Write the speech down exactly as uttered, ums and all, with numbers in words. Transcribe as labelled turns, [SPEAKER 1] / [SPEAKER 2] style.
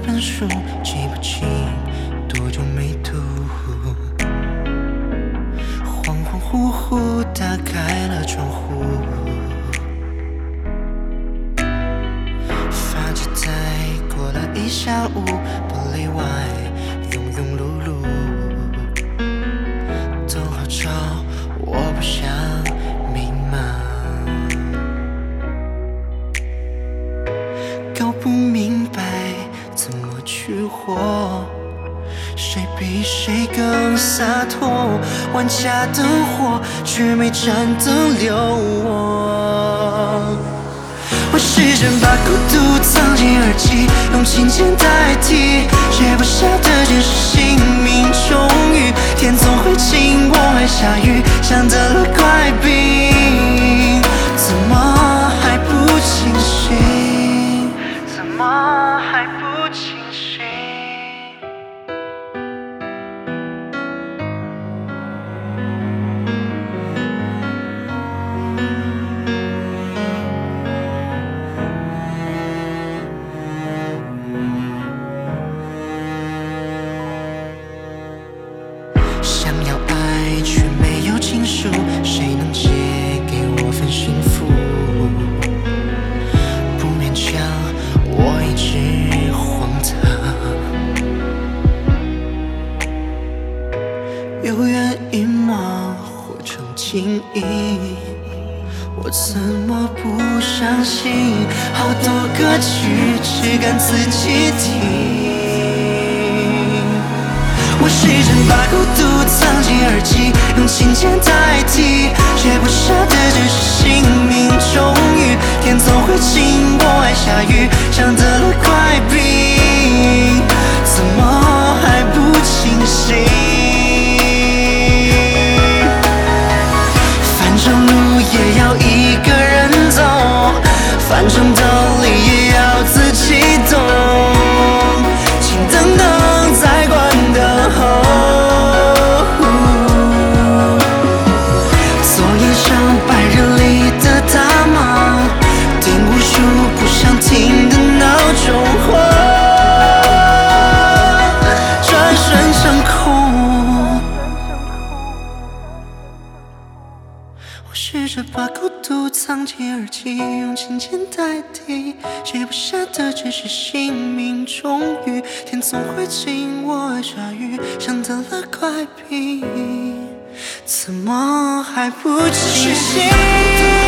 [SPEAKER 1] 本书，记不清多久没读。恍恍惚惚打开了窗户，发觉再过了一下午，玻璃外庸庸碌碌，等候着我不想迷茫，搞不明白怎么去活，谁比谁更洒脱？万家灯火，却没盏灯留我。我试着把孤独藏进耳机，用琴键代替，写不下的只是姓名终于。天总会晴，我爱下雨，像得了怪病，怎么还不清醒？怎么还不清醒？想要爱却没有情书，谁能借给我份幸福？不勉强，我一直荒唐。有原因吗？活成情意，我怎么不相信？好多歌曲只敢自己听。我试着把孤独藏进耳机，用琴键代替，写不下的只是姓名终于。天总会晴，我爱下雨，像得了怪病，怎么还不清醒？反正路也要一个人走，反正道理也要自己懂，请等等再关灯后。作业上白日里的大梦，听无数不想听的闹钟后，转身成空。我试着把孤独藏进耳机，用琴键代替，写不下的只是姓名终于。天总会晴，我爱下雨，像得了怪病，怎么还不清醒？